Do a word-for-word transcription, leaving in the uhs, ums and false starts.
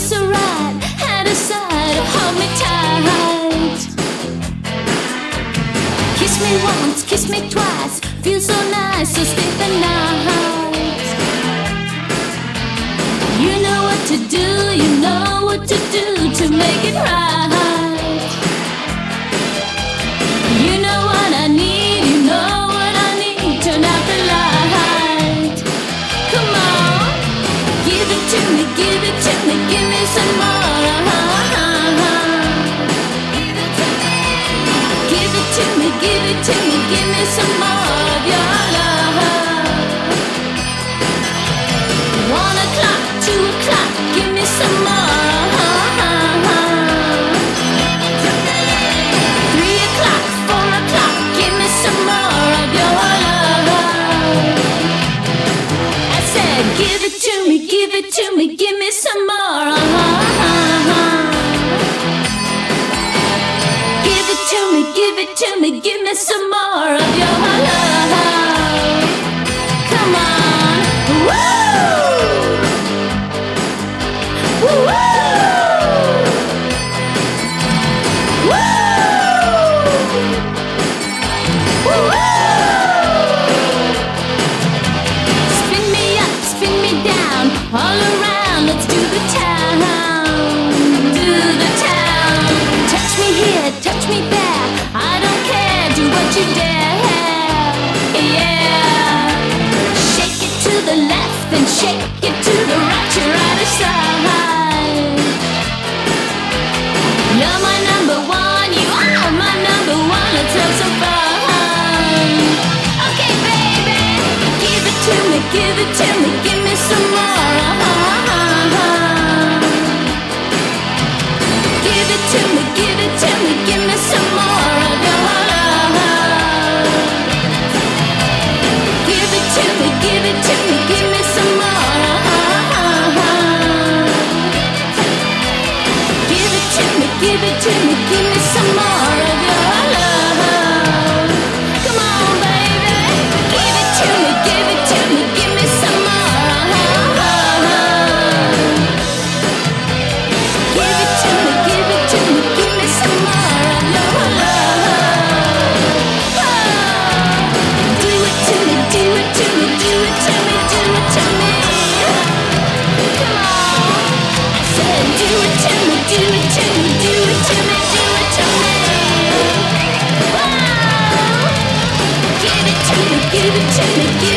feels so right. Had a side, hold me tight. Kiss me once, kiss me twice. Feels so nice, so stay the night. You know what to do, you know what to do to make it right. You know what I need, you know what I need. Turn out the light. Come on, give it to me, give it to me, give me some more. Give it to me, give it to me, give me some more of your love. One o'clock, two o'clock, give me some more. Three o'clock, four o'clock, give me some more of your love. I said, give it to me, give it to me, give me some more. Give it to me, give it to me, give me some more of your love. Come on, woo! Woo! Woo! Woo! Spin me up, spin me down, all around. Let's do the town, do the town. Touch me here, touch me there. I don't care, do what you dare. Yeah. Shake it to the left and shake it to the right. You're out of sight. You're my number one, you are my number one. Let's have some fun. Okay, baby, give it to me, give it to me, give me some more. Give it to me, give it to me, give me some more of your love. Give it to me, give it to me, give me some more. Give it to me, give it to me, give me some more of your love. Come on, baby, give it to me, give it to me, give me some more. Give it to me, give it to me, give me some more of your love. Do it to me, do it to me, do it to me, do it to me. Come on, I said do it to me, do it to me, do it to me, do it to me. Wow. Give it to me, give it to me, give